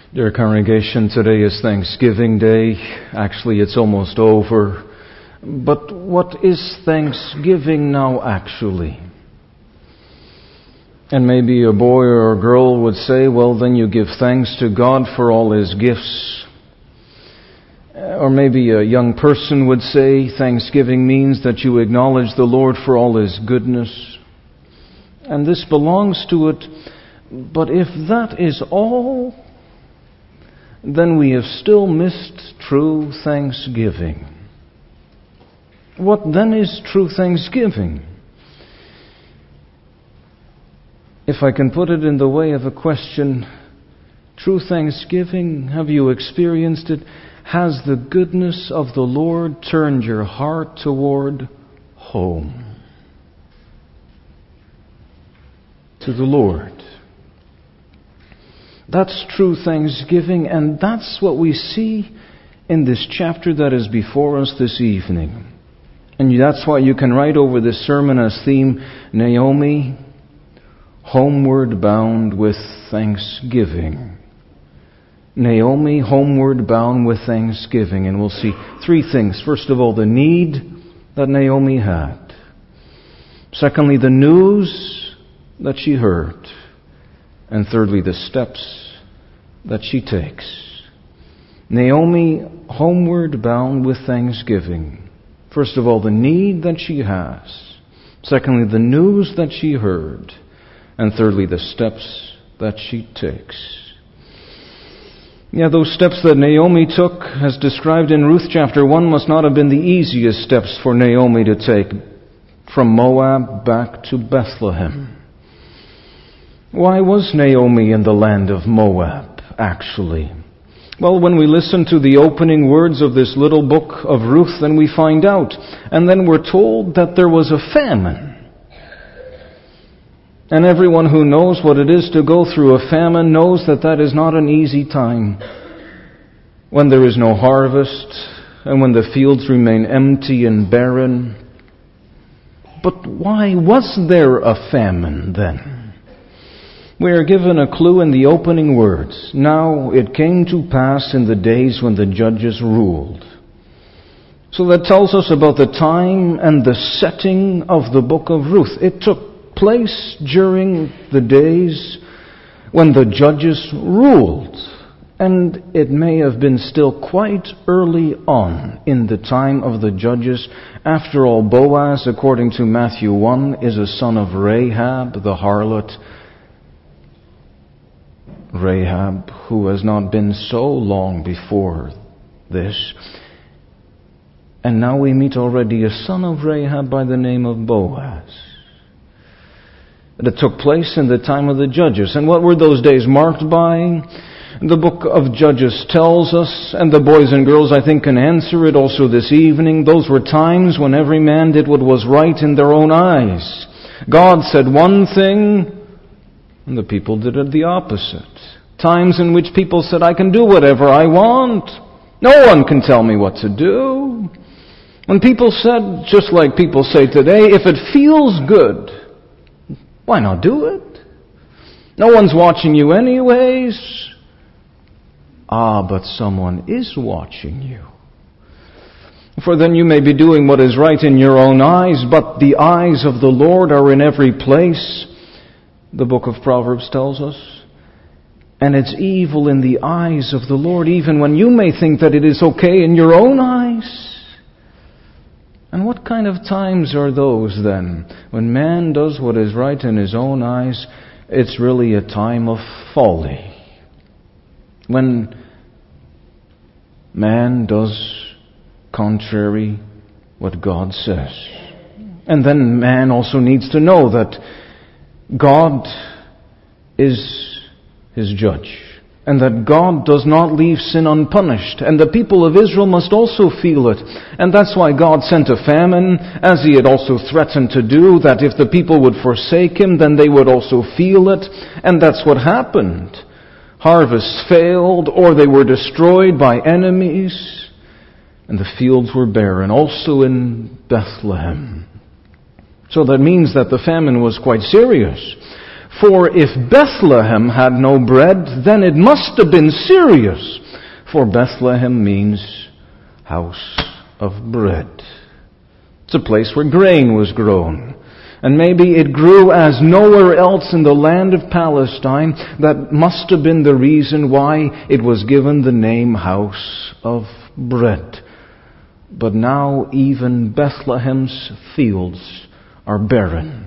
Dear congregation, today is Thanksgiving Day. Actually, it's almost over. But what is Thanksgiving now actually? And maybe a boy or a girl would say, well, then you give thanks to God for all His gifts. Or maybe a young person would say, Thanksgiving means that you acknowledge the Lord for all His goodness. And this belongs to it. But if that is all, then we have still missed true thanksgiving. What then is true thanksgiving? If I can put it in the way of a question, true thanksgiving, have you experienced it? Has the goodness of the Lord turned your heart toward home? To the Lord. That's true thanksgiving, and that's what we see in this chapter that is before us this evening. And that's why you can write over this sermon as theme, Naomi, homeward bound with thanksgiving. Naomi, homeward bound with thanksgiving. And we'll see three things. First of all, the need that Naomi had. Secondly, the news that she heard. And thirdly, the steps that she takes. Naomi, homeward bound with thanksgiving. First of all, the need that she has. Secondly, the news that she heard. And thirdly, the steps that she takes. Yeah, those steps that Naomi took, as described in Ruth chapter 1, must not have been the easiest steps for Naomi to take from Moab back to Bethlehem. Why was Naomi in the land of Moab, actually? Well, when we listen to the opening words of this little book of Ruth, then we find out. And then we're told that there was a famine. And everyone who knows what it is to go through a famine knows that that is not an easy time. When there is no harvest, and when the fields remain empty and barren. But why was there a famine then? We are given a clue in the opening words. Now it came to pass in the days when the judges ruled. So that tells us about the time and the setting of the book of Ruth. It took place during the days when the judges ruled. And it may have been still quite early on in the time of the judges. After all, Boaz, according to Matthew 1, is a son of Rahab, the harlot. Rahab, who has not been so long before this. And now we meet already a son of Rahab by the name of Boaz. That took place in the time of the judges. And what were those days marked by? The book of Judges tells us, and the boys and girls I think can answer it also this evening, those were times when every man did what was right in their own eyes. God said one thing, and the people did it the opposite. Times in which people said, I can do whatever I want. No one can tell me what to do. When people said, just like people say today, if it feels good, why not do it? No one's watching you anyways. But someone is watching you. For then you may be doing what is right in your own eyes, but the eyes of the Lord are in every place. The book of Proverbs tells us. And it's evil in the eyes of the Lord, even when you may think that it is okay in your own eyes. And what kind of times are those then? When man does what is right in his own eyes, it's really a time of folly. When man does contrary what God says. And then man also needs to know that God is his judge, and that God does not leave sin unpunished. And the people of Israel must also feel it. And that's why God sent a famine, as He had also threatened to do, that if the people would forsake Him, then they would also feel it. And that's what happened. Harvests failed, or they were destroyed by enemies, and the fields were barren, also in Bethlehem. So that means that the famine was quite serious. For if Bethlehem had no bread, then it must have been serious. For Bethlehem means house of bread. It's a place where grain was grown. And maybe it grew as nowhere else in the land of Palestine. That must have been the reason why it was given the name House of Bread. But now even Bethlehem's fields are barren.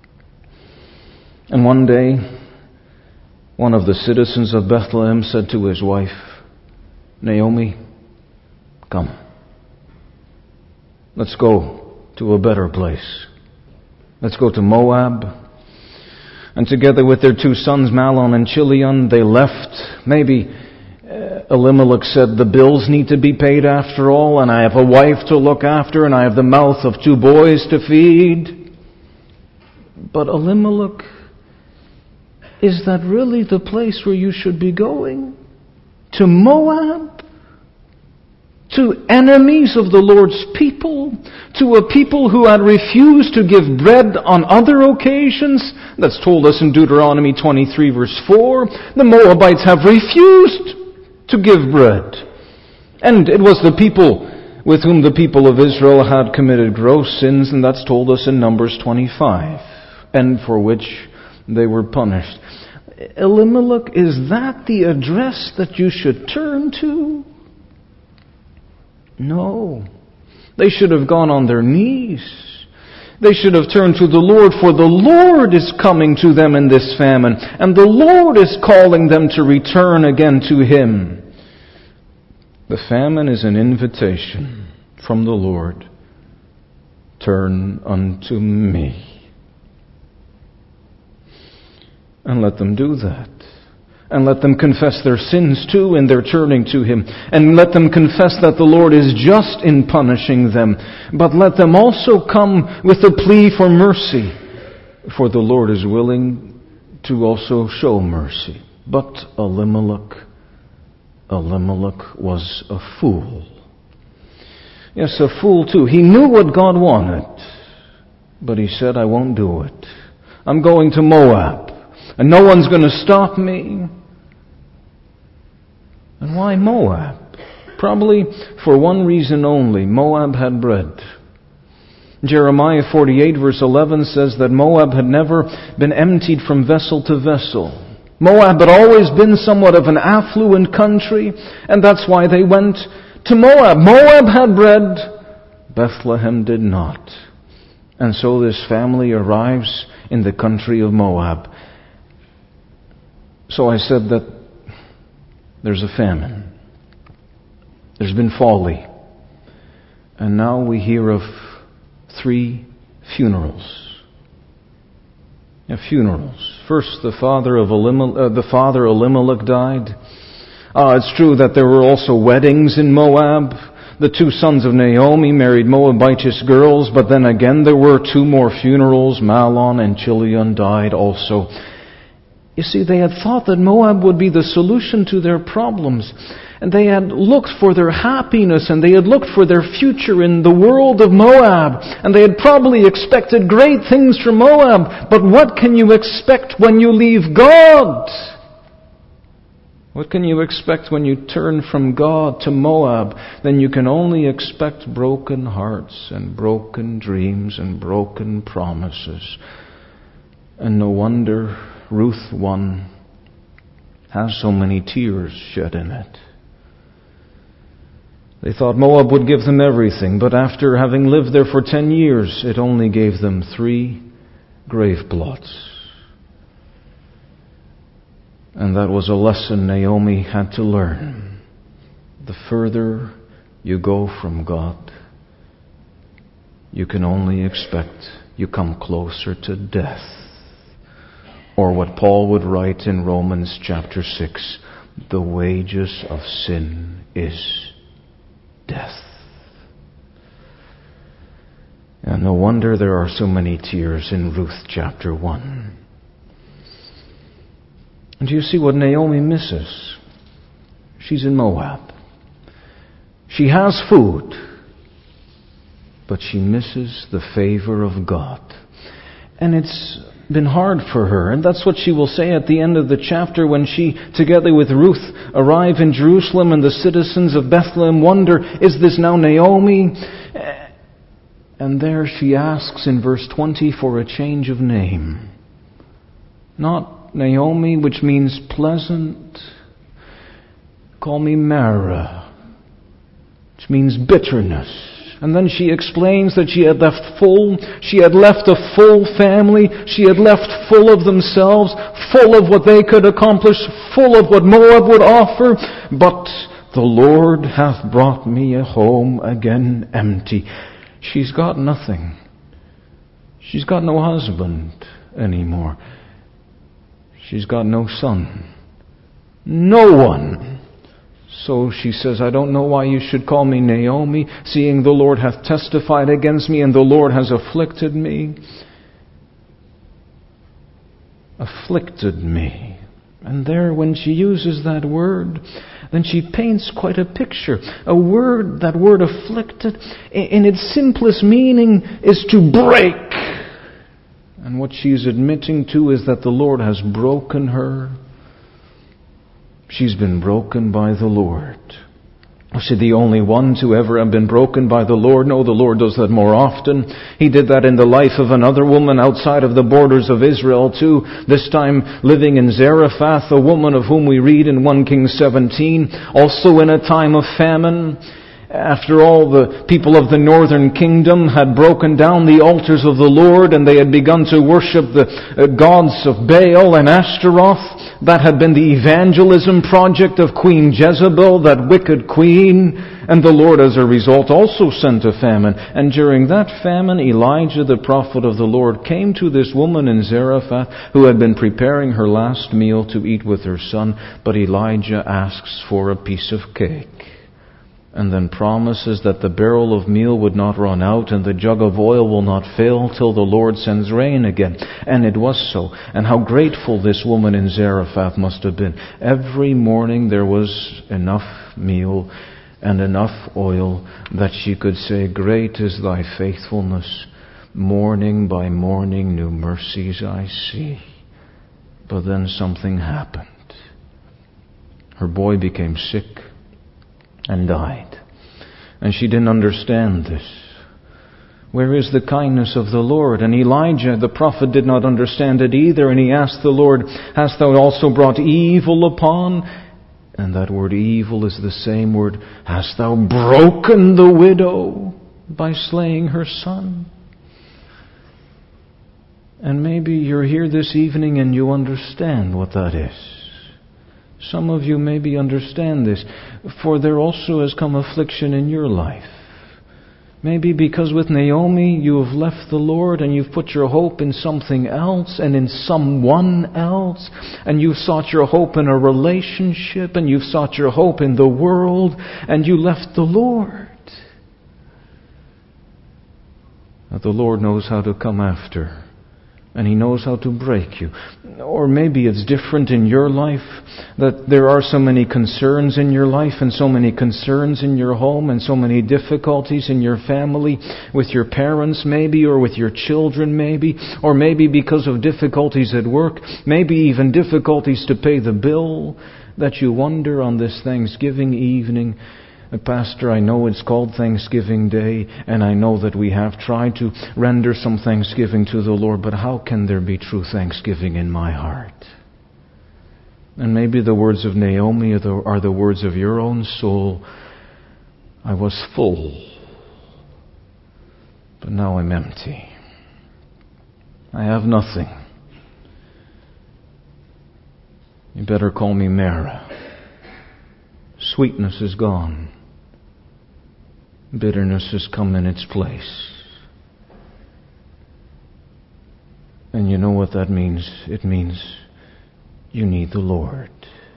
And one day, one of the citizens of Bethlehem said to his wife, Naomi, come. Let's go to a better place. Let's go to Moab. And together with their two sons, Mahlon and Chilion, they left. Maybe Elimelech said, the bills need to be paid after all, and I have a wife to look after, and I have the mouth of two boys to feed. But Elimelech, is that really the place where you should be going? To Moab? To enemies of the Lord's people? To a people who had refused to give bread on other occasions? That's told us in Deuteronomy 23 verse 4. The Moabites have refused to give bread. And it was the people with whom the people of Israel had committed gross sins, and that's told us in Numbers 25, and for which they were punished. Elimelech, is that the address that you should turn to? No. They should have gone on their knees. They should have turned to the Lord, for the Lord is coming to them in this famine, and the Lord is calling them to return again to Him. The famine is an invitation from the Lord. Turn unto me. And let them do that. And let them confess their sins too in their turning to Him. And let them confess that the Lord is just in punishing them. But let them also come with a plea for mercy. For the Lord is willing to also show mercy. But Elimelech was a fool. Yes, a fool too. He knew what God wanted. But he said, I won't do it. I'm going to Moab. And no one's going to stop me. And why Moab? Probably for one reason only. Moab had bread. Jeremiah 48 verse 11 says that Moab had never been emptied from vessel to vessel. Moab had always been somewhat of an affluent country, and that's why they went to Moab. Moab had bread, Bethlehem did not. And so this family arrives in the country of Moab. So I said that there's a famine. There's been folly. And now we hear of 3 funerals. Funerals. First, the father Elimelech died. It's true that there were also weddings in Moab. The 2 sons of Naomi married Moabitess girls, but then again there were 2 more funerals. Mahlon and Chilion died also. You see, they had thought that Moab would be the solution to their problems. And they had looked for their happiness, and they had looked for their future in the world of Moab. And they had probably expected great things from Moab. But what can you expect when you leave God? What can you expect when you turn from God to Moab? Then you can only expect broken hearts and broken dreams and broken promises. And no wonder Ruth 1 has so many tears shed in it. They thought Moab would give them everything, but after having lived there for 10 years, it only gave them 3 grave plots. And that was a lesson Naomi had to learn. The further you go from God, you can only expect you come closer to death. Or what Paul would write in Romans chapter 6, the wages of sin is death. And no wonder there are so many tears in Ruth chapter 1. And do you see what Naomi misses? She's in Moab. She has food, but she misses the favor of God. And it's been hard for her. And that's what she will say at the end of the chapter when she, together with Ruth, arrive in Jerusalem and the citizens of Bethlehem wonder, is this now Naomi? And there she asks in verse 20 for a change of name. Not Naomi, which means pleasant. Call me Mara, which means bitterness. And then she explains that she had left a full family, she had left full of themselves, full of what they could accomplish, full of what Moab would offer, but the Lord hath brought me home again empty. She's got nothing. She's got no husband anymore. She's got no son. No one. So she says, I don't know why you should call me Naomi, seeing the Lord hath testified against me and the Lord has afflicted me. Afflicted me. And there, when she uses that word, then she paints quite a picture. That word afflicted, in its simplest meaning, is to break. And what she's admitting to is that the Lord has broken her. She's been broken by the Lord. Was she the only one to ever have been broken by the Lord? No, the Lord does that more often. He did that in the life of another woman outside of the borders of Israel too. This time living in Zarephath, a woman of whom we read in 1 Kings 17. Also in a time of famine. After all, the people of the northern kingdom had broken down the altars of the Lord and they had begun to worship the gods of Baal and Ashtaroth. That had been the evangelism project of Queen Jezebel, that wicked queen. And the Lord, as a result, also sent a famine. And during that famine, Elijah, the prophet of the Lord, came to this woman in Zarephath who had been preparing her last meal to eat with her son. But Elijah asks for a piece of cake. And then promises that the barrel of meal would not run out and the jug of oil will not fail till the Lord sends rain again. And it was so. And how grateful this woman in Zarephath must have been. Every morning there was enough meal and enough oil that she could say, Great is thy faithfulness. Morning by morning new mercies I see. But then something happened. Her boy became sick and died. And she didn't understand this. Where is the kindness of the Lord? And Elijah, the prophet, did not understand it either. And he asked the Lord, Hast thou also brought evil upon? And that word evil is the same word, Hast thou broken the widow by slaying her son? And maybe you're here this evening and you understand what that is. Some of you maybe understand this, for there also has come affliction in your life. Maybe because with Naomi you have left the Lord and you've put your hope in something else and in someone else, and you've sought your hope in a relationship and you've sought your hope in the world and you left the Lord. But the Lord knows how to come after. And He knows how to break you. Or maybe it's different in your life, that there are so many concerns in your life and so many concerns in your home and so many difficulties in your family, with your parents maybe, or with your children maybe, or maybe because of difficulties at work, maybe even difficulties to pay the bill, that you wonder on this Thanksgiving evening, Pastor, I know it's called Thanksgiving Day, and I know that we have tried to render some thanksgiving to the Lord, but how can there be true thanksgiving in my heart? And maybe the words of Naomi are the words of your own soul. I was full, but now I'm empty. I have nothing. You better call me Mara. Sweetness is gone. Bitterness has come in its place. And you know what that means? It means you need the Lord.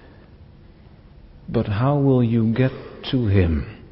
But how will you get to Him?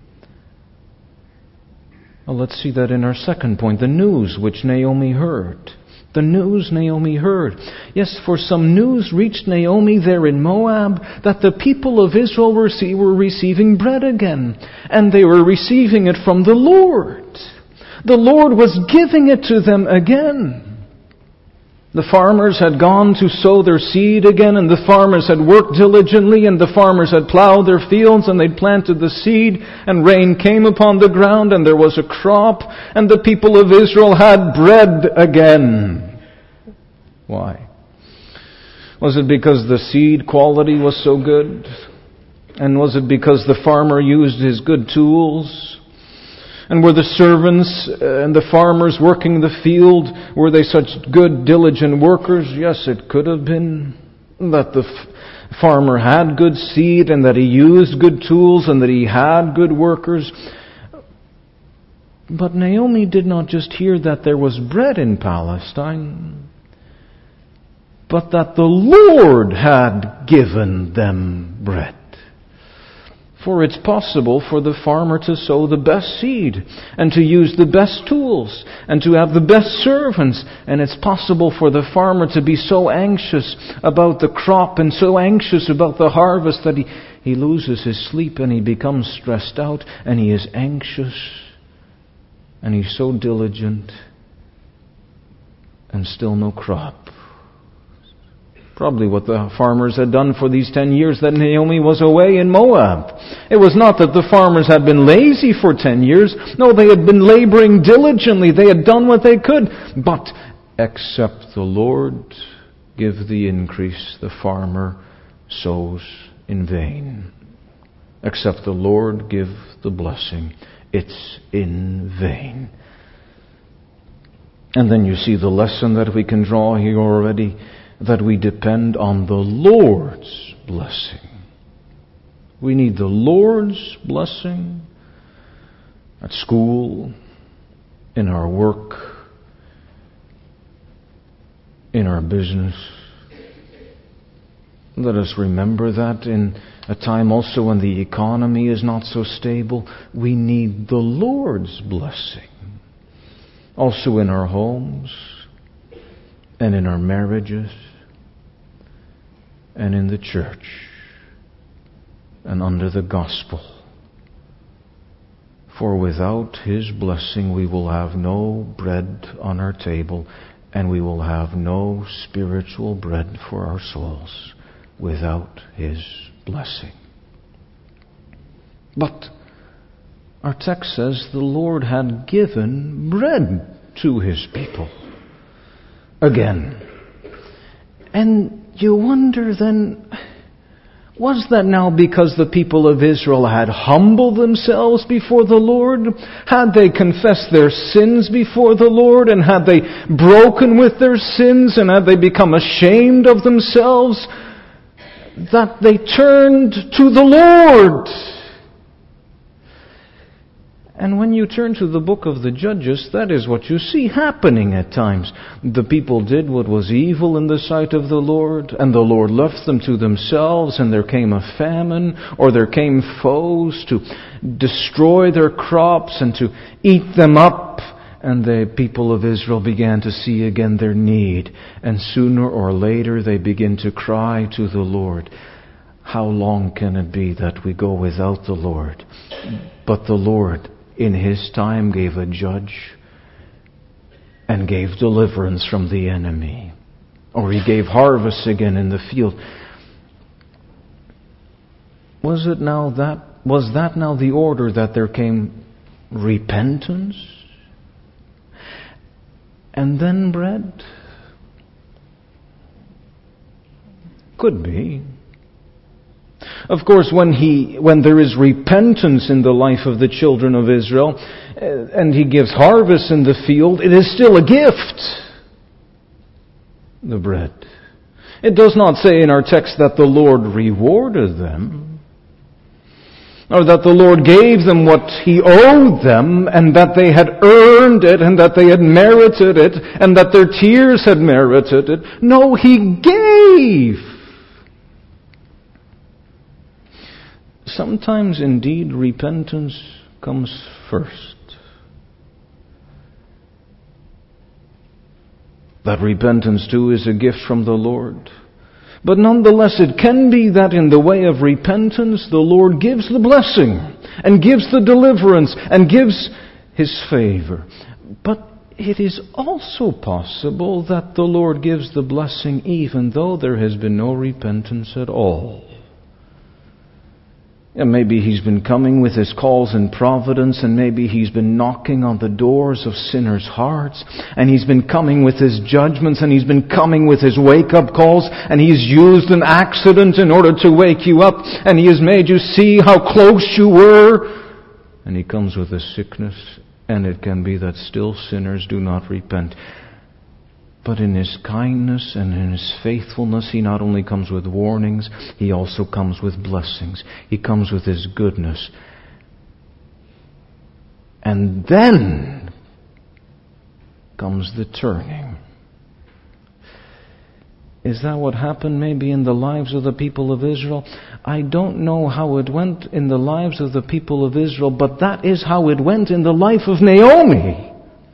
Well, let's see that in our second point, the news which Naomi heard. The news Naomi heard. Yes, for some news reached Naomi there in Moab that the people of Israel were receiving bread again. And they were receiving it from the Lord. The Lord was giving it to them again. The farmers had gone to sow their seed again, and the farmers had worked diligently, and the farmers had plowed their fields, and they'd planted the seed, and rain came upon the ground, and there was a crop, and the people of Israel had bread again. Why? Was it because the seed quality was so good? And was it because the farmer used his good tools? And were the servants and the farmers working the field, were they such good, diligent workers? Yes, it could have been that the farmer had good seed and that he used good tools and that he had good workers. But Naomi did not just hear that there was bread in Palestine, but that the Lord had given them bread. For it's possible for the farmer to sow the best seed and to use the best tools and to have the best servants. And it's possible for the farmer to be so anxious about the crop and so anxious about the harvest that he loses his sleep and he becomes stressed out and he is anxious and he's so diligent and still no crop. Probably what the farmers had done for these 10 years that Naomi was away in Moab. It was not that the farmers had been lazy for 10 years. No, they had been laboring diligently. They had done what they could. But except the Lord give the increase, the farmer sows in vain. Except the Lord give the blessing, it's in vain. And then you see the lesson that we can draw here already, that we depend on the Lord's blessing. We need the Lord's blessing at school, in our work, in our business. Let us remember that in a time also when the economy is not so stable, we need the Lord's blessing. Also in our homes, and in our marriages, and in the church, and under the gospel. For without His blessing we will have no bread on our table, and we will have no spiritual bread for our souls without His blessing. But our text says the Lord had given bread to His people. Again. And you wonder then, was that now because the people of Israel had humbled themselves before the Lord? Had they confessed their sins before the Lord? And had they broken with their sins? And had they become ashamed of themselves? That they turned to the Lord. And when you turn to the book of the Judges, that is what you see happening at times. The people did what was evil in the sight of the Lord, and the Lord left them to themselves, and there came a famine, or there came foes to destroy their crops and to eat them up. And the people of Israel began to see again their need. And sooner or later they begin to cry to the Lord. How long can it be that we go without the Lord? But the Lord, in His time, gave a judge and gave deliverance from the enemy. Or He gave harvest again in the field. Was that now the order, that there came repentance and then bread? Could be. Of course, when there is repentance in the life of the children of Israel, and He gives harvest in the field, it is still a gift, the bread. It does not say in our text that the Lord rewarded them, or that the Lord gave them what He owed them, and that they had earned it, and that they had merited it, and that their tears had merited it. No, He gave. Sometimes, indeed, repentance comes first. That repentance, too, is a gift from the Lord. But nonetheless, it can be that in the way of repentance, the Lord gives the blessing, and gives the deliverance, and gives His favor. But it is also possible that the Lord gives the blessing even though there has been no repentance at all. And maybe He's been coming with His calls in providence, and maybe He's been knocking on the doors of sinners' hearts, and He's been coming with His judgments, and He's been coming with His wake-up calls, and He's used an accident in order to wake you up, and He has made you see how close you were. And He comes with a sickness, and it can be that still sinners do not repent. But in His kindness and in His faithfulness, He not only comes with warnings, He also comes with blessings. He comes with His goodness. And then comes the turning. Is that what happened maybe in the lives of the people of Israel? I don't know how it went in the lives of the people of Israel, but that is how it went in the life of Naomi.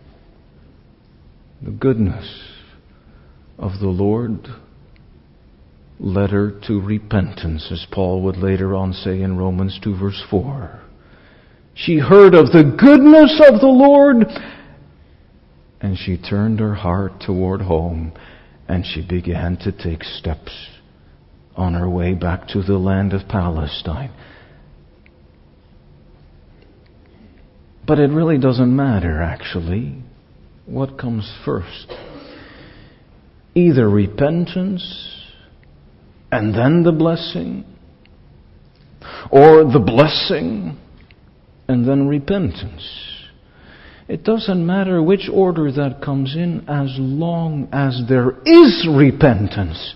The goodness of the Lord led her to repentance, as Paul would later on say in Romans 2 verse 4. She heard of the goodness of the Lord, and she turned her heart toward home, and she began to take steps on her way back to the land of Palestine. But it really doesn't matter, actually, what comes first. Either repentance and then the blessing, or the blessing and then repentance. It doesn't matter which order that comes in, as long as there is repentance.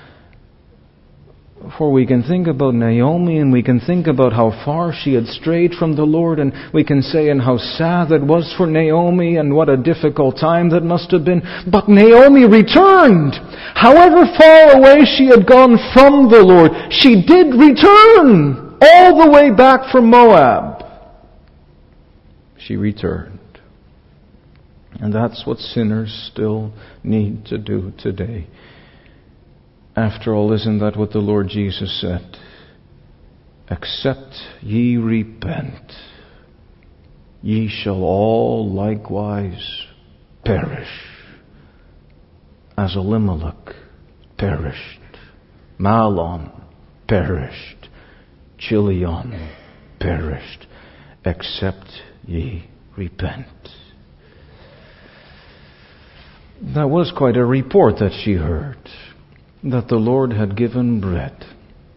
For we can think about Naomi, and we can think about how far she had strayed from the Lord, and we can say and how sad that was for Naomi, and what a difficult time that must have been. But Naomi returned. However far away she had gone from the Lord, she did return all the way back from Moab. She returned. And that's what sinners still need to do today. After all, isn't that what the Lord Jesus said? Except ye repent, ye shall all likewise perish. As Elimelech perished, Mahlon perished, Chilion perished, except ye repent. That was quite a report that she heard, that the Lord had given bread.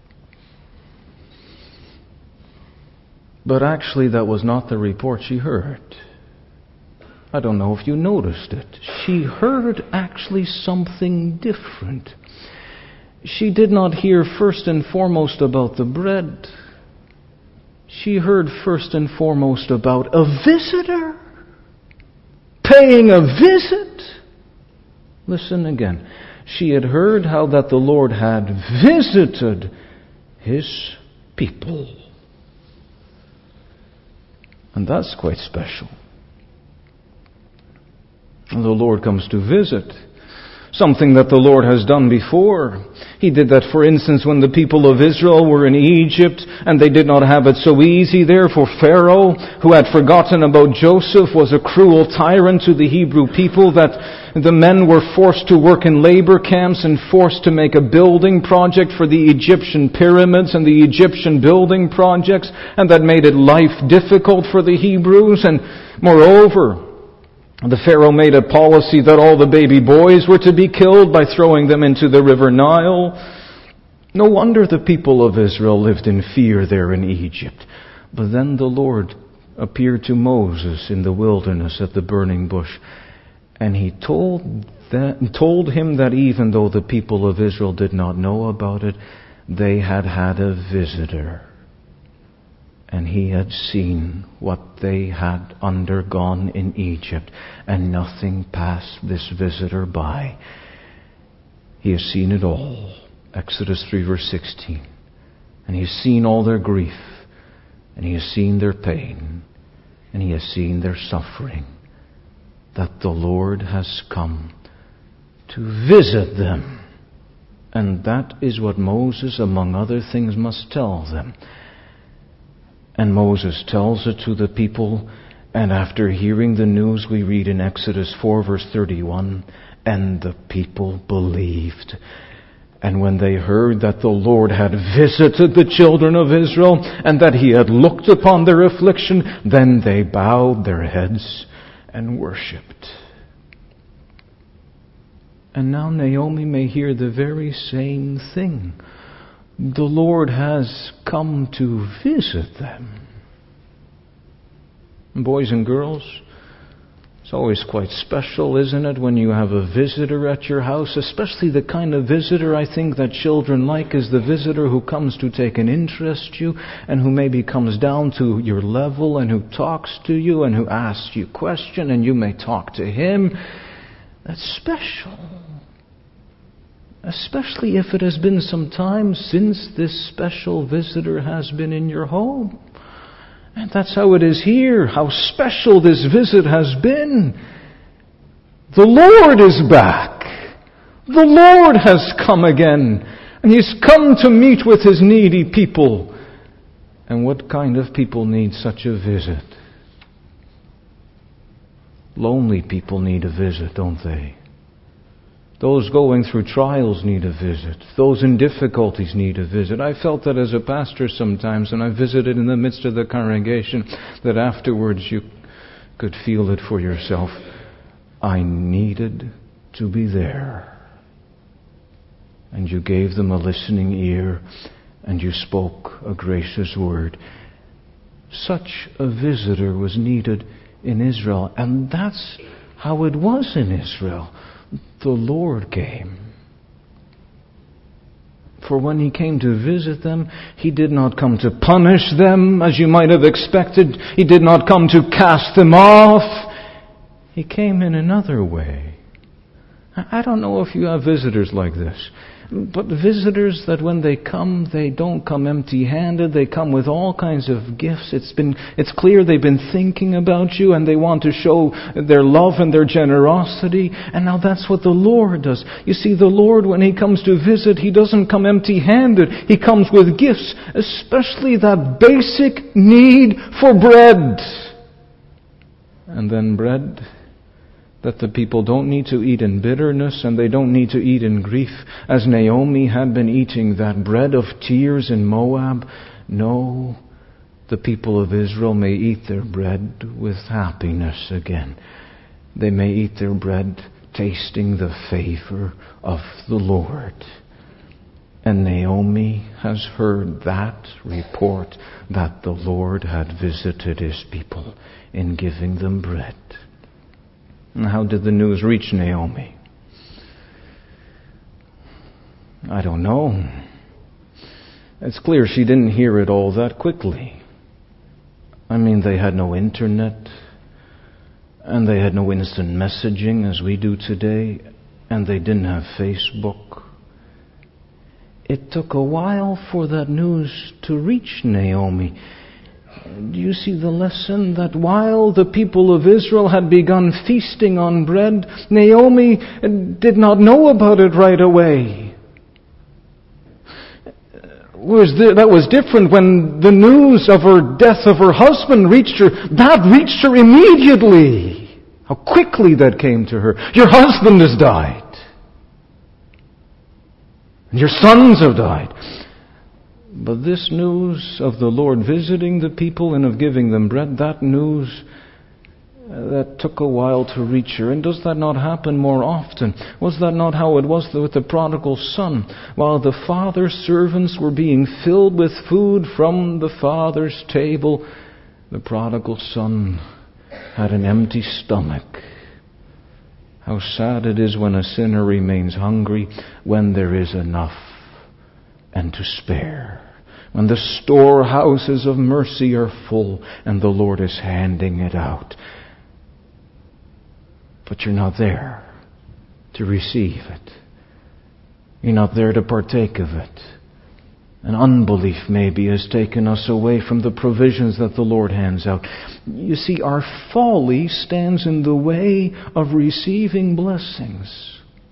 But actually that was not the report she heard. I don't know if you noticed it. She heard actually something different. She did not hear first and foremost about the bread. She heard first and foremost about a visitor paying a visit. Listen again. She had heard how that the Lord had visited His people. And that's quite special. And the Lord comes to visit. Something that the Lord has done before. He did that, for instance, when the people of Israel were in Egypt and they did not have it so easy there, for Pharaoh, who had forgotten about Joseph, was a cruel tyrant to the Hebrew people, that the men were forced to work in labor camps and forced to make a building project for the Egyptian pyramids and the Egyptian building projects, and that made it life difficult for the Hebrews. And moreover, the Pharaoh made a policy that all the baby boys were to be killed by throwing them into the river Nile. No wonder the people of Israel lived in fear there in Egypt. But then the Lord appeared to Moses in the wilderness at the burning bush, and He told him that even though the people of Israel did not know about it, they had had a visitor. And He had seen what they had undergone in Egypt, and nothing passed this visitor by. He has seen it all. Exodus 3 verse 16. And He has seen all their grief, and He has seen their pain, and He has seen their suffering. That the Lord has come to visit them. And that is what Moses, among other things, must tell them. And Moses tells it to the people, And after hearing the news, we read in Exodus 4 verse 31, and the people believed. And when they heard that the Lord had visited the children of Israel, and that He had looked upon their affliction, then they bowed their heads and worshipped. And now Naomi may hear the very same thing. The Lord has come to visit them. Boys and girls, it's always quite special, isn't it, when you have a visitor at your house, especially the kind of visitor I think that children like is the visitor who comes to take an interest in you and who maybe comes down to your level and who talks to you and who asks you a question and you may talk to him. That's special. Especially if it has been some time since this special visitor has been in your home. And that's how it is here, how special this visit has been. The Lord is back. The Lord has come again. And He's come to meet with His needy people. And what kind of people need such a visit? Lonely people need a visit, don't they? Those going through trials need a visit. Those in difficulties need a visit. I felt that as a pastor sometimes, and I visited in the midst of the congregation, that afterwards you could feel it for yourself. I needed to be there. And you gave them a listening ear, and you spoke a gracious word. Such a visitor was needed in Israel, and that's how it was in Israel. The Lord came. For when He came to visit them, He did not come to punish them, as you might have expected. He did not come to cast them off. He came in another way. I don't know if you have visitors like this, but visitors that when they come, they don't come empty-handed. They come with all kinds of gifts. It's clear they've been thinking about you and they want to show their love and their generosity. And now that's what the Lord does. You see, the Lord, when He comes to visit, He doesn't come empty-handed. He comes with gifts, especially that basic need for bread. And then bread that the people don't need to eat in bitterness and they don't need to eat in grief, as Naomi had been eating that bread of tears in Moab. No, the people of Israel may eat their bread with happiness again. They may eat their bread tasting the favor of the Lord. And Naomi has heard that report that the Lord had visited His people in giving them bread. And how did the news reach Naomi? I don't know. It's clear she didn't hear it all that quickly. I mean, they had no internet, and they had no instant messaging as we do today, and they didn't have Facebook. It took a while for that news to reach Naomi. Do you see the lesson? That while the people of Israel had begun feasting on bread, Naomi did not know about it right away. That was different when the news of her death of her husband reached her. That reached her immediately. How quickly that came to her. Your husband has died. And your sons have died. But this news of the Lord visiting the people and of giving them bread, that news, that took a while to reach her. And does that not happen more often? Was that not how it was with the prodigal son? While the father's servants were being filled with food from the father's table, the prodigal son had an empty stomach. How sad it is when a sinner remains hungry when there is enough and to spare. When the storehouses of mercy are full and the Lord is handing it out. But you're not there to receive it. You're not there to partake of it. And unbelief maybe has taken us away from the provisions that the Lord hands out. You see, our folly stands in the way of receiving blessings.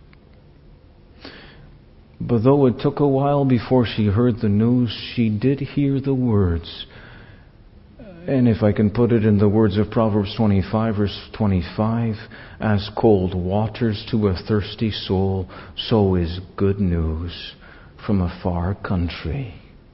But though it took a while before she heard the news, she did hear the words. And if I can put it in the words of Proverbs 25, verse 25, as cold waters to a thirsty soul, so is good news from a far country.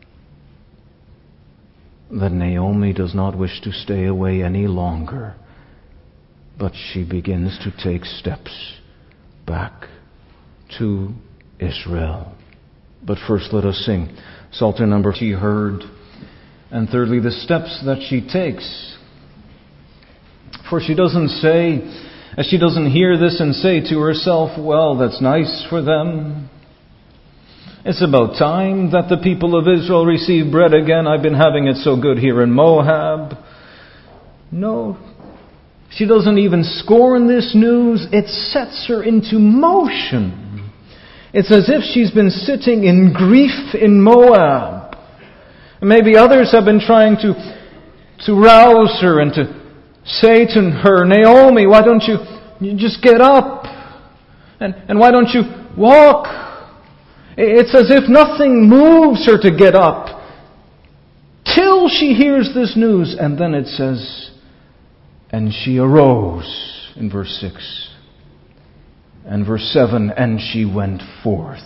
That Naomi does not wish to stay away any longer, but she begins to take steps back to Israel. But first let us sing Psalter number she heard. And thirdly, the steps that she takes. For she doesn't say, as she doesn't hear this and say to herself, well, that's nice for them. It's about time that the people of Israel receive bread again. I've been having it so good here in Moab. No, she doesn't even scorn this news. It sets her into motion. It's as if she's been sitting in grief in Moab. Maybe others have been trying to rouse her and to say to her, Naomi, why don't you just get up? And why don't you walk? It's as if nothing moves her to get up till she hears this news. And then it says, and she arose in verse 6. And verse 7, and she went forth.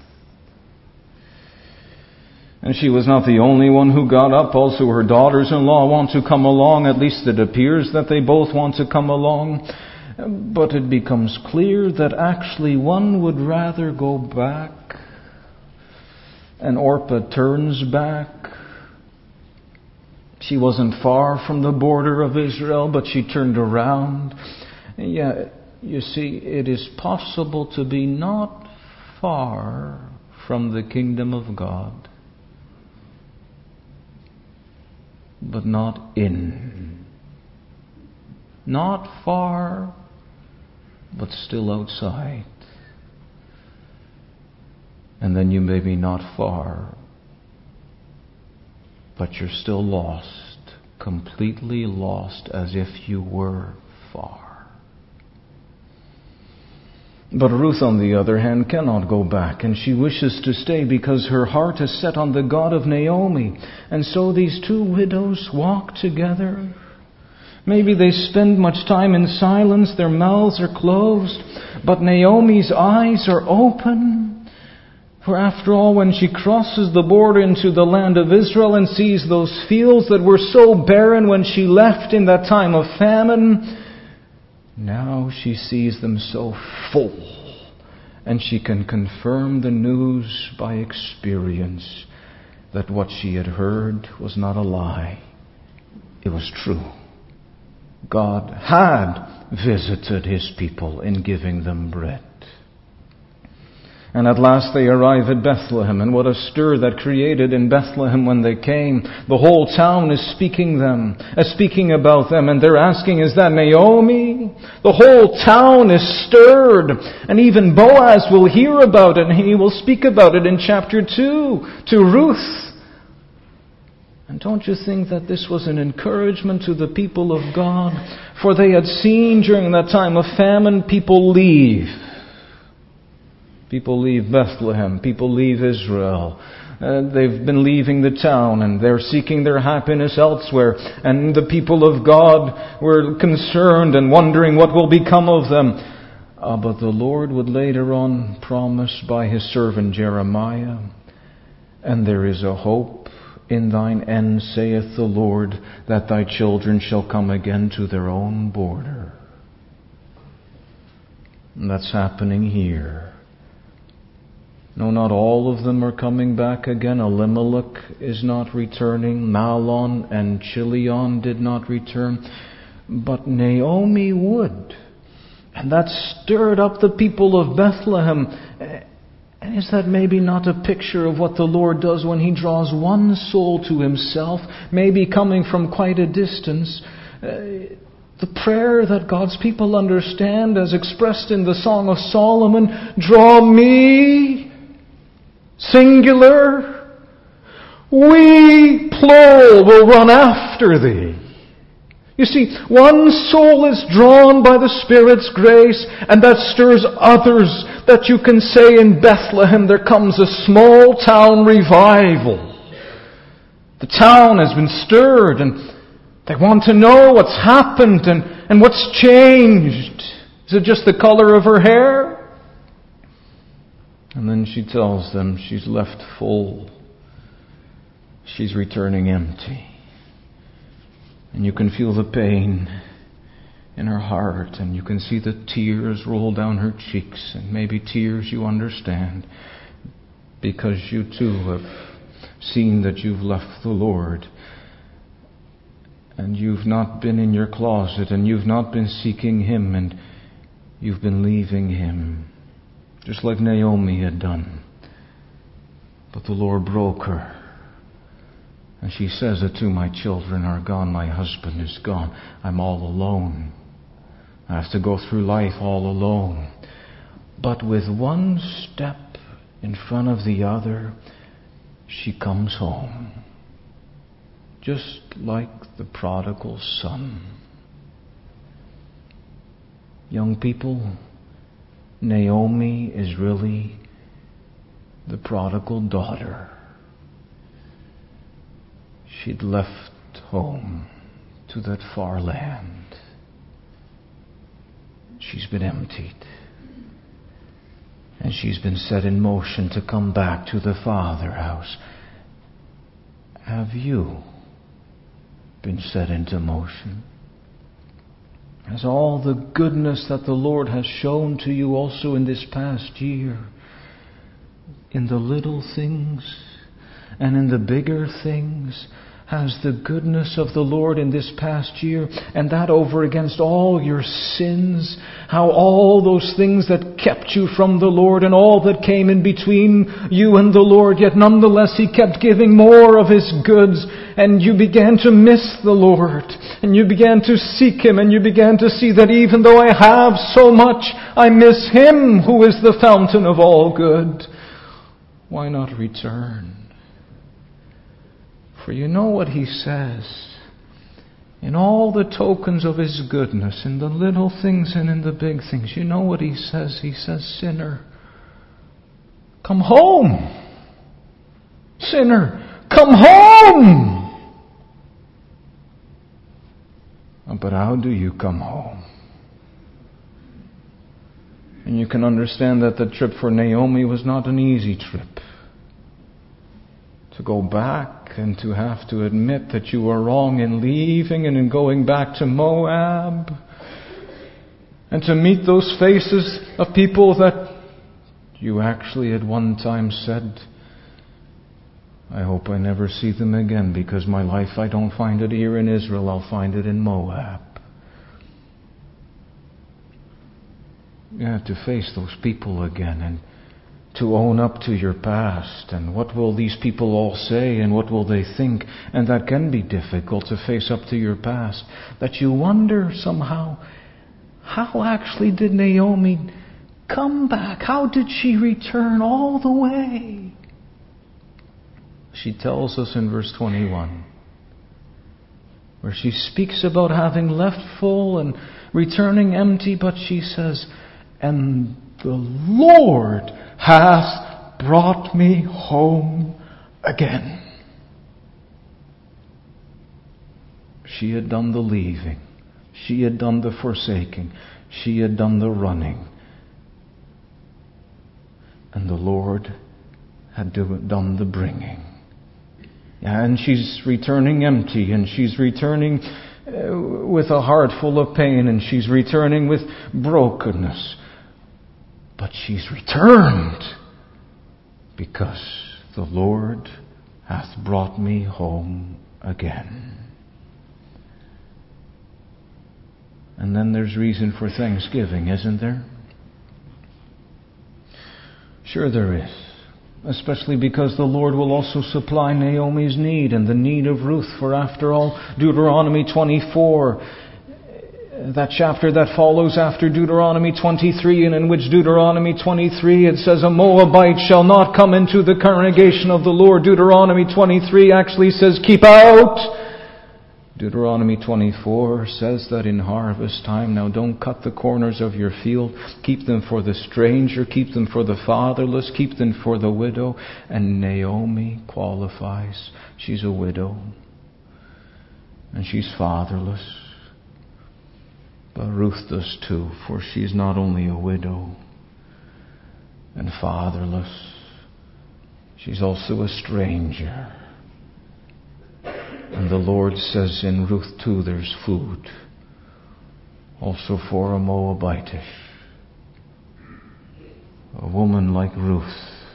And she was not the only one who got up. Also her daughters-in-law want to come along. At least it appears that they both want to come along. But it becomes clear that actually one would rather go back. And Orpah turns back. She wasn't far from the border of Israel, but she turned around. Yeah, you see, it is possible to be not far from the kingdom of God, but not in. Not far, but still outside. And then you may be not far, but you're still lost, completely lost, as if you were far. But Ruth, on the other hand, cannot go back, and she wishes to stay because her heart is set on the God of Naomi. And so these two widows walk together. Maybe they spend much time in silence, their mouths are closed, but Naomi's eyes are open. For after all, when she crosses the border into the land of Israel and sees those fields that were so barren when she left in that time of famine, now she sees them so full, and she can confirm the news by experience that what she had heard was not a lie. It was true. God had visited His people in giving them bread. And at last they arrive at Bethlehem, and what a stir that created in Bethlehem when they came. The whole town is speaking about them, and they're asking, is that Naomi? The whole town is stirred, and even Boaz will hear about it, and he will speak about it in chapter 2 to Ruth. And don't you think that this was an encouragement to the people of God? For they had seen during that time of famine people leave. People leave Bethlehem. People leave Israel. They've been leaving the town and they're seeking their happiness elsewhere. And the people of God were concerned and wondering what will become of them. But the Lord would later on promise by His servant Jeremiah, and there is a hope in thine end, saith the Lord, that thy children shall come again to their own border. And that's happening here. No, not all of them are coming back again. Elimelech is not returning. Mahlon and Chilion did not return. But Naomi would. And that stirred up the people of Bethlehem. And is that maybe not a picture of what the Lord does when He draws one soul to Himself, maybe coming from quite a distance? The prayer that God's people understand as expressed in the Song of Solomon, draw me, singular, we, plural, will run after thee. You see, one soul is drawn by the Spirit's grace, and that stirs others, that you can say in Bethlehem there comes a small town revival. The town has been stirred, and They want to know what's happened and what's changed. Is it just the color of her hair? And then she tells them she's left full. She's returning empty. And you can feel the pain in her heart, and you can see the tears roll down her cheeks, and maybe tears you understand, because you too have seen that you've left the Lord, and you've not been in your closet, and you've not been seeking Him, and you've been leaving Him, just like Naomi had done. But the Lord broke her. And she says it to my children are gone, my husband is gone, I'm all alone. I have to go through life all alone. But with one step in front of the other, she comes home. Just like the prodigal son. Young people, Naomi is really the prodigal daughter. She'd left home to that far land. She's been emptied. And she's been set in motion to come back to the Father house. Have you been set into motion? Has all the goodness that the Lord has shown to you also in this past year, in the little things and in the bigger things, has the goodness of the Lord in this past year, and that over against all your sins, how all those things that kept you from the Lord and all that came in between you and the Lord, yet nonetheless He kept giving more of His goods, and you began to miss the Lord, and you began to seek Him, and you began to see that even though I have so much, I miss Him who is the fountain of all good. Why not return? For you know what He says. In all the tokens of His goodness, in the little things and in the big things, you know what He says? He says, sinner, come home. Sinner, come home. But how do you come home? And you can understand that the trip for Naomi was not an easy trip. To go back and to have to admit that you were wrong in leaving and in going back to Moab. And to meet those faces of people that you actually at one time said, I hope I never see them again, because my life, I don't find it here in Israel, I'll find it in Moab. You have to face those people again and to own up to your past, and what will these people all say, and what will they think? And that can be difficult, to face up to your past, that you wonder somehow, how actually did Naomi come back? How did she return all the way? She tells us in verse 21, where she speaks about having left full and returning empty, but she says, and the Lord hath brought me home again. She had done the leaving. She had done the forsaking. She had done the running. And the Lord had done the bringing. And she's returning empty, and she's returning with a heart full of pain, and she's returning with brokenness. But she's returned because the Lord hath brought me home again. And then there's reason for thanksgiving, isn't there? Sure there is. Especially because the Lord will also supply Naomi's need and the need of Ruth. For after all, Deuteronomy 24, that chapter that follows after Deuteronomy 23, and in which Deuteronomy 23 it says, a Moabite shall not come into the congregation of the Lord. Deuteronomy 23 actually says, keep out. Deuteronomy 24 says that in harvest time, now don't cut the corners of your field. Keep them for the stranger, keep them for the fatherless, keep them for the widow. And Naomi qualifies. She's a widow. And she's fatherless. But Ruth does too, for she's not only a widow and fatherless, she's also a stranger. And the Lord says in Ruth 2, there's food also for a Moabitess, a woman like Ruth.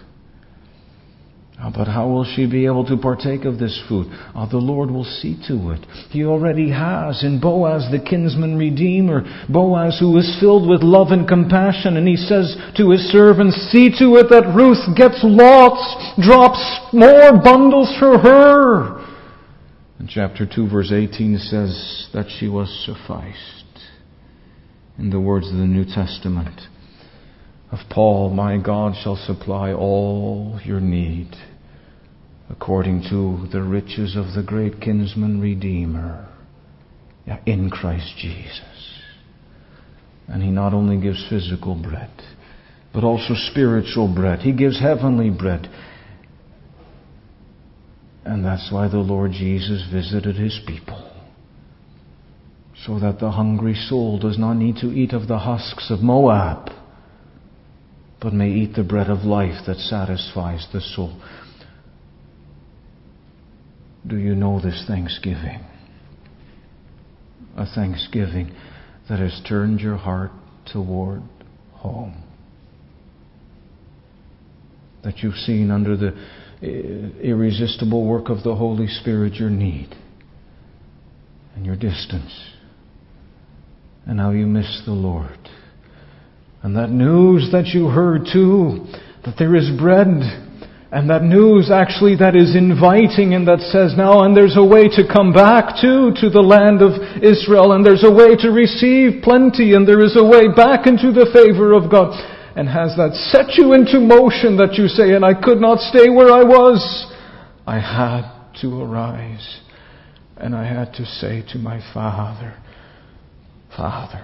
But how will she be able to partake of this food? The Lord will see to it. He already has in Boaz, the kinsman redeemer. Boaz, who is filled with love and compassion. And he says to his servants, see to it that Ruth gets lots, drops more bundles for her. And chapter 2, verse 18 says that she was sufficed. In the words of the New Testament of Paul, my God shall supply all your need according to the riches of the great kinsman redeemer in Christ Jesus. And He not only gives physical bread, but also spiritual bread. He gives heavenly bread. And that's why the Lord Jesus visited His people, so that the hungry soul does not need to eat of the husks of Moab, but may eat the bread of life that satisfies the soul. Do you know this Thanksgiving? A Thanksgiving that has turned your heart toward home. That you've seen under the irresistible work of the Holy Spirit your need and your distance, and how you miss the Lord. And that news that you heard too, that there is bread, and that news actually that is inviting and that says now, and there's a way to come back to the land of Israel, and there's a way to receive plenty, and there is a way back into the favor of God. And has that set you into motion that you say, and I could not stay where I was. I had to arise, and I had to say to my Father, Father,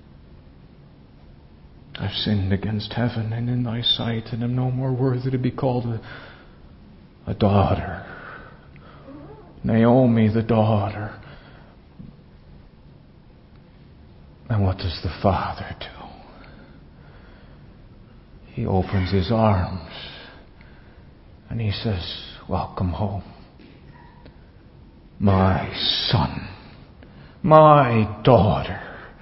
I've sinned against heaven and in thy sight, and am no more worthy to be called a daughter. Naomi, the daughter. And what does the Father do? He opens His arms and He says, welcome home. My son, my daughter.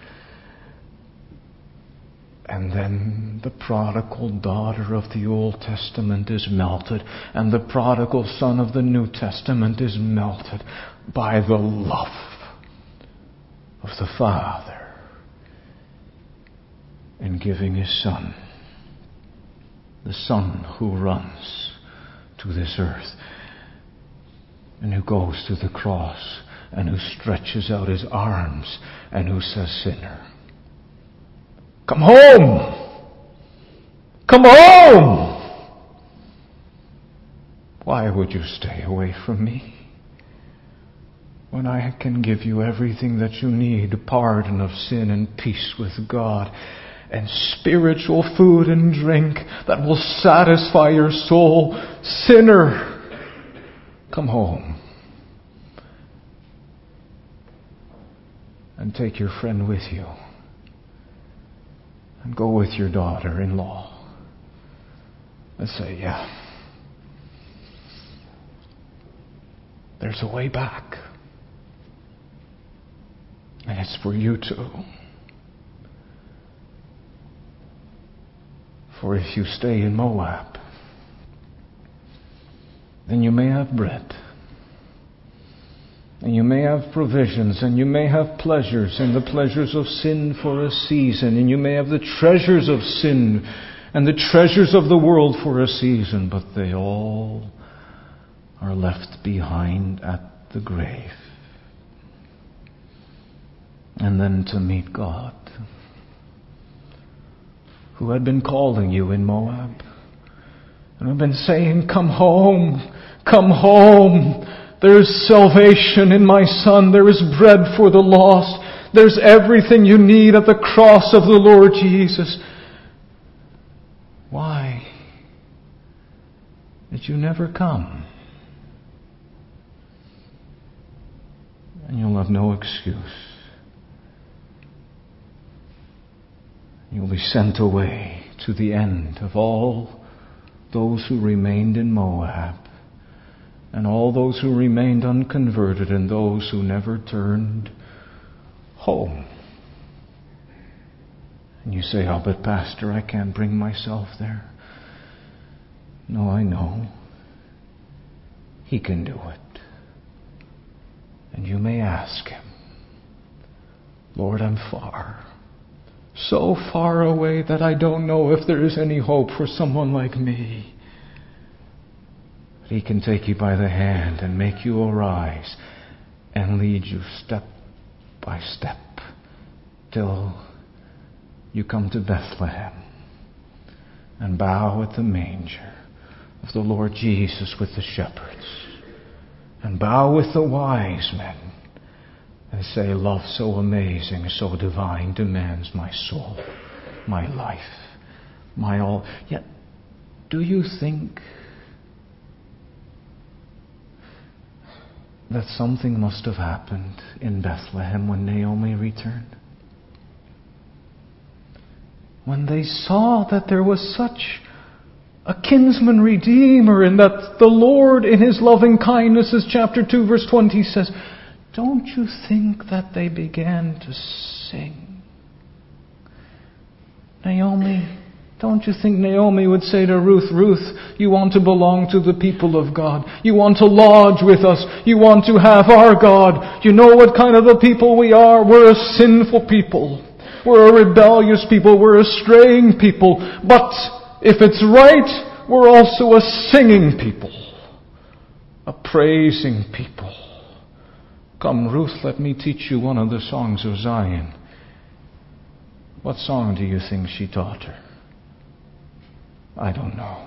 And then the prodigal daughter of the Old Testament is melted, and the prodigal son of the New Testament is melted by the love of the Father in giving His Son. The Son who runs to this earth and who goes to the cross and who stretches out His arms and who says, sinner, come home! Come home! Why would you stay away from me when I can give you everything that you need, pardon of sin and peace with God, and spiritual food and drink that will satisfy your soul? Sinner, come home. And take your friend with you. And go with your daughter-in-law. And say, yeah, there's a way back. And it's for you too. For if you stay in Moab, then you may have bread, and you may have provisions, and you may have pleasures, and the pleasures of sin for a season, and you may have the treasures of sin and the treasures of the world for a season, but they all are left behind at the grave. And then to meet God, who had been calling you in Moab, and have been saying, come home, come home. There is salvation in my Son. There is bread for the lost. There's everything you need at the cross of the Lord Jesus. Why did you never come? And you'll have no excuse. You'll be sent away to the end of all those who remained in Moab, and all those who remained unconverted, and those who never turned home. And you say, "Oh, but Pastor, I can't bring myself there." No, I know. He can do it. And you may ask Him, "Lord, I'm far. So far away that I don't know if there is any hope for someone like me." But He can take you by the hand and make you arise and lead you step by step till you come to Bethlehem and bow at the manger of the Lord Jesus with the shepherds, and bow with the wise men and say, "Love so amazing, so divine demands my soul, my life, my all." Yet, do you think that something must have happened in Bethlehem when Naomi returned? When they saw that there was such a kinsman redeemer, and that the Lord in His loving kindness, as chapter 2 verse 20 says, don't you think that they began to sing? Don't you think Naomi would say to Ruth, "Ruth, you want to belong to the people of God. You want to lodge with us. You want to have our God. You know what kind of a people we are. We're a sinful people. We're a rebellious people. We're a straying people. But if it's right, we're also a singing people, a praising people. Come, Ruth, let me teach you one of the songs of Zion." What song do you think she taught her? I don't know.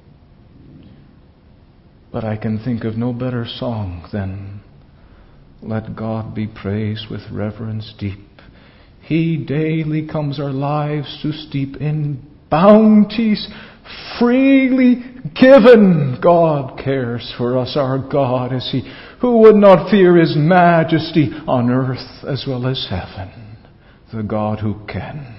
But I can think of no better song than "Let God be praised with reverence deep. He daily comes our lives to steep in bounties freely given." God cares for us. Our God is He. Who would not fear His majesty on earth as well as heaven? The God who can,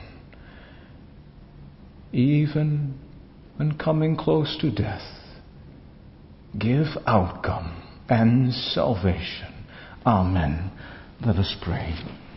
even when coming close to death, give outcome and salvation. Amen. Let us pray.